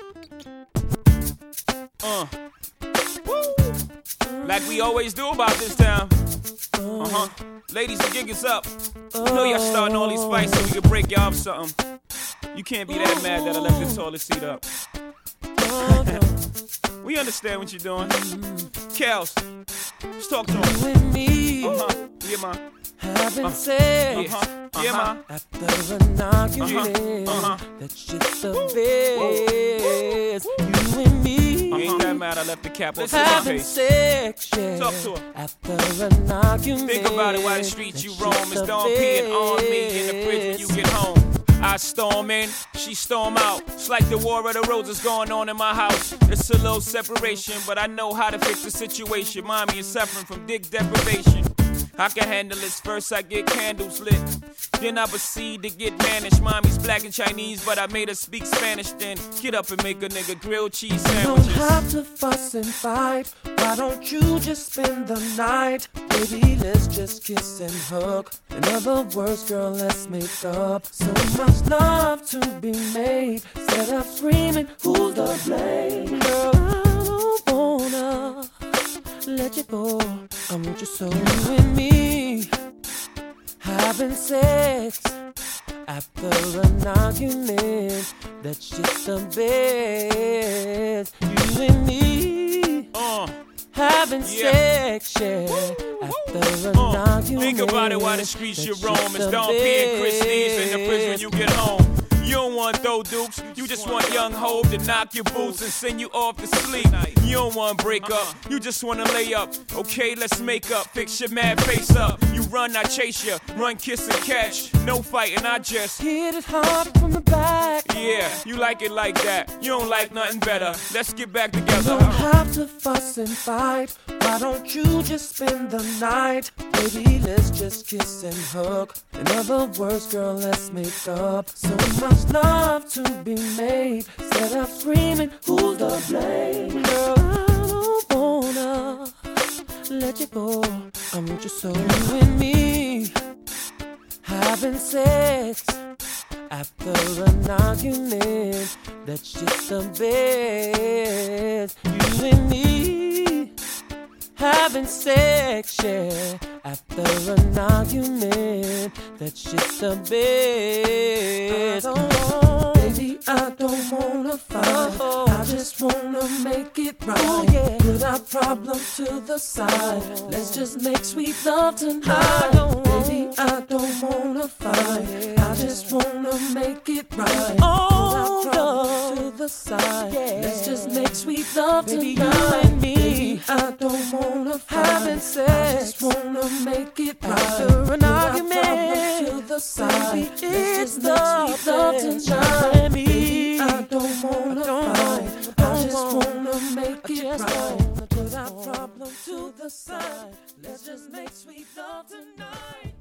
Woo. Like we always do about this time. Ladies, the gig is up. You know y'all starting all these fights so we can break y'all up something. You can't be that mad that I left the toilet seat up. We understand what you're doing. Kels, let's talk to him. Yeah, man. Having sex Yeah, man. after an argument, that's just the best. You and me, I ain't that mad I left the cap on my having face. sex, yeah, Talk to her. after an argument. Think about it while the streets you that's roam. just It's the Dawn peeing on me in the fridge when you get home. I storm in, she storm out. It's like the war of the roses going on in my house. It's a little separation, but I know how to fix the situation. Mommy is suffering from dick deprivation. I can handle this. First I get candles lit, then I proceed to get managed. Mommy's black and Chinese, but I made her speak Spanish. Then get up and make a nigga grilled cheese sandwiches. You don't have to fuss and fight. Why don't you just spend the night? Baby, let's just kiss and hug. In other words, girl, let's make up. So much love to be made. Instead of screaming, who's to blame? Girl, I don't wanna let you go. I want you so you and me having sex after an argument. That's just the best. You and me having sex, yeah, after an argument. Think about it while the streets you that's roam. just It's the Dawn P and Chris Lee's in the fridge when best. you get home. You don't want throw dukes, you just want young Hov to knock your boots and send you off to sleep. You don't want break up, you just wanna lay up. Okay, let's make up, fix your mad face up. You run, I chase you, run, kiss and catch. No fighting, I just hit it hard from the back. yeah, you like it like that. You don't like nothing better. Let's get back together. Don't have to fuss and fight. Why don't you just spend the night? Baby, let's just kiss and hug. In other words, girl, let's make up. So much love to be made. Instead of screaming, who's to blame? Girl, I don't wanna let you go. I want you so you and me having sex after an argument. That's just the best. You and me having sex, yeah, after an argument. That's just the best. Baby, I don't wanna fight. I just wanna make it right. Put our problems to the side. Let's just make sweet love tonight. Baby, I don't wanna fight. I just wanna make it right. Put our problems to the side. Let's just make sweet love tonight. You and me. Baby, I don't wanna fight. Having sex. I just wanna make it right. After an argument. To the side. Baby, it's love tonight. Baby, I don't wanna fight. I just wanna make it right. Put our problem to the side. Let's just make sweet love tonight.